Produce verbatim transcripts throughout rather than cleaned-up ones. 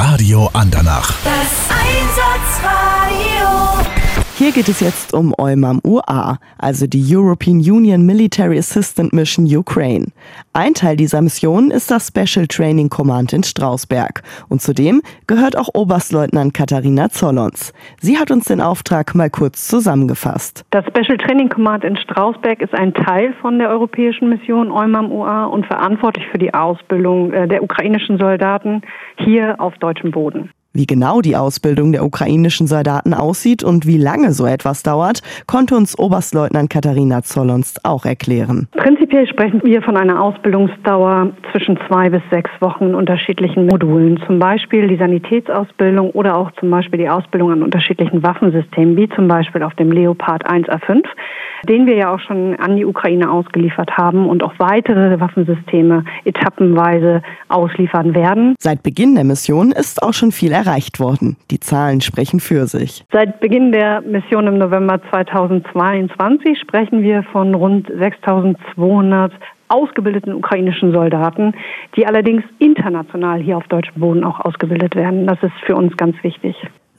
Radio Andernach. Das Einsatzradio. Hier geht es jetzt um EUMAM U A, also die European Union Military Assistant Mission Ukraine. Ein Teil dieser Mission ist das Special Training Command in Strausberg. Und zudem gehört auch Oberstleutnant Katharina Zollons. Sie hat uns den Auftrag mal kurz zusammengefasst. Das Special Training Command in Strausberg ist ein Teil von der europäischen Mission EUMAM U A und verantwortlich für die Ausbildung der ukrainischen Soldaten hier auf deutschem Boden. Wie genau die Ausbildung der ukrainischen Soldaten aussieht und wie lange so etwas dauert, konnte uns Oberstleutnant Katharina Zollons auch erklären. Prinzipiell sprechen wir von einer Ausbildungsdauer zwischen zwei bis sechs Wochen in unterschiedlichen Modulen. Zum Beispiel die Sanitätsausbildung oder auch zum Beispiel die Ausbildung an unterschiedlichen Waffensystemen, wie zum Beispiel auf dem Leopard eins A fünf, den wir ja auch schon an die Ukraine ausgeliefert haben und auch weitere Waffensysteme etappenweise ausliefern werden. Seit Beginn der Mission ist auch schon viel erreicht worden. Die Zahlen sprechen für sich. Seit Beginn der Mission im November zweitausendzweiundzwanzig sprechen wir von rund sechstausendzweihundert ausgebildeten ukrainischen Soldaten, die allerdings international hier auf deutschem Boden auch ausgebildet werden. Das ist für uns ganz wichtig.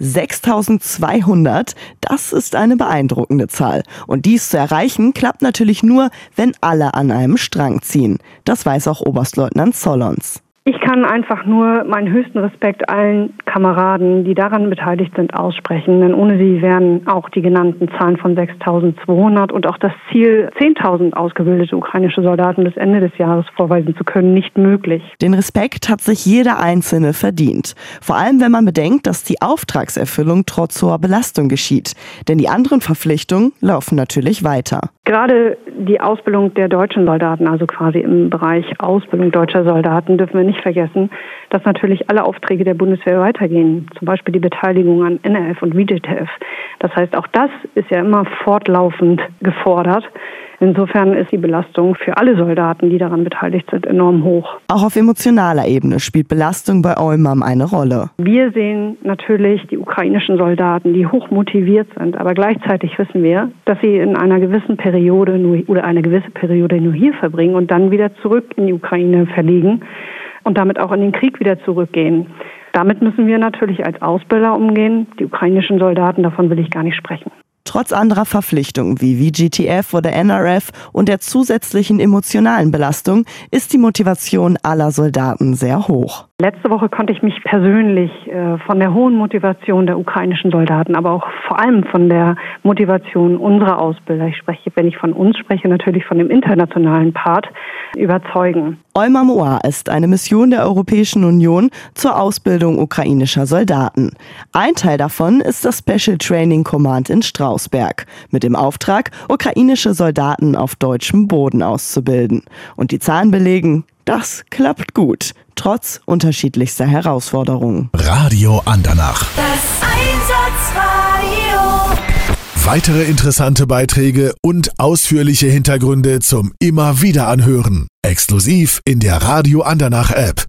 sechstausendzweihundert, das ist eine beeindruckende Zahl. Und dies zu erreichen, klappt natürlich nur, wenn alle an einem Strang ziehen. Das weiß auch Oberstleutnant Zollons. Ich kann einfach nur meinen höchsten Respekt allen Kameraden, die daran beteiligt sind, aussprechen. Denn ohne sie wären auch die genannten Zahlen von sechstausendzweihundert und auch das Ziel, zehntausend ausgebildete ukrainische Soldaten bis Ende des Jahres vorweisen zu können, nicht möglich. Den Respekt hat sich jeder Einzelne verdient. Vor allem, wenn man bedenkt, dass die Auftragserfüllung trotz hoher Belastung geschieht. Denn die anderen Verpflichtungen laufen natürlich weiter. Gerade die Ausbildung der deutschen Soldaten, also quasi im Bereich Ausbildung deutscher Soldaten, dürfen wir nicht vergessen, dass natürlich alle Aufträge der Bundeswehr weitergehen. Zum Beispiel die Beteiligung an N R F und V J T F. Das heißt, auch das ist ja immer fortlaufend gefordert. Insofern ist die Belastung für alle Soldaten, die daran beteiligt sind, enorm hoch. Auch auf emotionaler Ebene spielt Belastung bei EUMAM eine Rolle. Wir sehen natürlich die ukrainischen Soldaten, die hoch motiviert sind, aber gleichzeitig wissen wir, dass sie in einer gewissen Periode nur, oder eine gewisse Periode nur hier verbringen und dann wieder zurück in die Ukraine verlegen und damit auch in den Krieg wieder zurückgehen. Damit müssen wir natürlich als Ausbilder umgehen. Die ukrainischen Soldaten, davon will ich gar nicht sprechen. Trotz anderer Verpflichtungen wie V J T F oder N R F und der zusätzlichen emotionalen Belastung ist die Motivation aller Soldaten sehr hoch. Letzte Woche konnte ich mich persönlich äh, von der hohen Motivation der ukrainischen Soldaten, aber auch vor allem von der Motivation unserer Ausbilder, ich spreche, wenn ich von uns spreche, natürlich von dem internationalen Part, überzeugen. EUMAM U A ist eine Mission der Europäischen Union zur Ausbildung ukrainischer Soldaten. Ein Teil davon ist das Special Training Command in Strausberg mit dem Auftrag, ukrainische Soldaten auf deutschem Boden auszubilden. Und die Zahlen belegen, das klappt gut, trotz unterschiedlichster Herausforderungen. Radio Andernach. Das Einsatzradio. Weitere interessante Beiträge und ausführliche Hintergründe zum immer wieder anhören. Exklusiv in der Radio Andernach App.